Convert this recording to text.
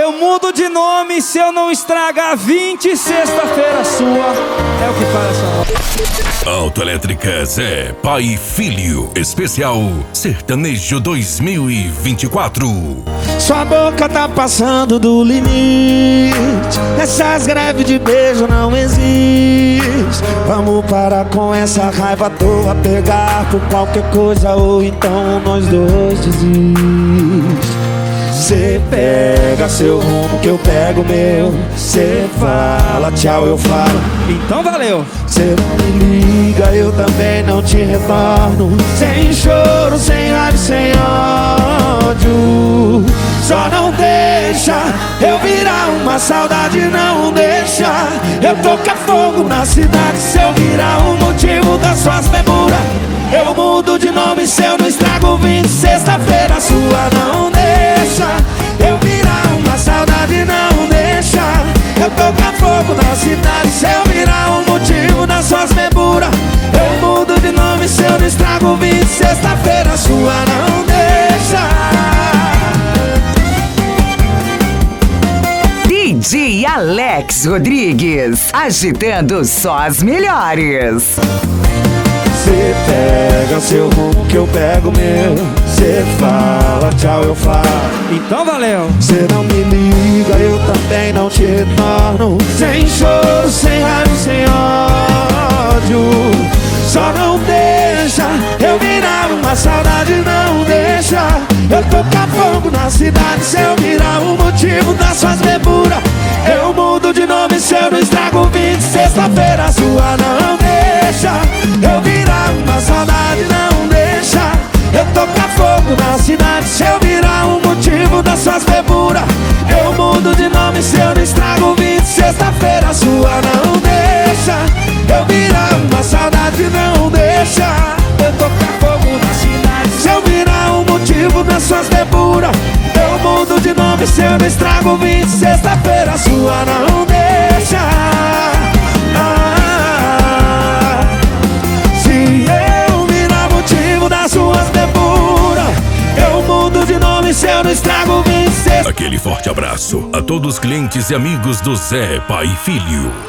Eu mudo de nome se eu não estragar 20 sexta-feira sua. É o que fala essa hora. Autoelétrica Zé, pai e filho. Especial Sertanejo 2024. Sua boca tá passando do limite. Essas greves de beijo não existem. Vamos parar com essa raiva à toa, pegar por qualquer coisa ou então nós dois desiste. Cê pega seu rumo que eu pego o meu. Cê fala tchau, eu falo então valeu. Cê não me liga, eu também não te retorno. Sem choro, sem raiva, sem ódio. Só não deixa eu virar uma saudade, não deixa eu tocar fogo na cidade. Se eu virar o motivo das suas demoras, eu mudo de nome se eu não estrago 20 sexta-feira sua. Não deixa eu virar uma saudade, não deixa eu tocar fogo na cidade. Se eu virar o motivo das suas demoras, eu mudo de nome se eu não estrago 20 sexta-feira sua. Não deixa. DJ Alex Rodrigues, agitando só as melhores. Cê pega seu rumo que eu pego o meu. Cê fala tchau, eu falo então valeu. Cê não me liga, eu também não te retorno. Sem choro, sem raiva, sem ódio. Só não deixa eu virar uma saudade, não deixa eu tocar fogo na cidade. Se eu virar o motivo das suas beburas, eu mudo de nome se eu não estrago 20 sexta-feira sua. Não deixa eu virar uma saudade, não deixa eu tocar fogo na cidade. Se eu virar o motivo das suas beburas, eu mudo de nome se eu não estrago 20 sexta-feira sua. Não deixa eu virar uma saudade, não deixa eu tocar fogo na cidade. Se eu virar o motivo das suas beburas, eu mudo de nome se eu não estrago 20 sexta-feira sua. Não deixa. Se eu virar motivo das suas deburas, eu mudo de nome se eu não estrago 20 sexta-feira. Aquele forte abraço a todos os clientes e amigos do Zé, pai e filho.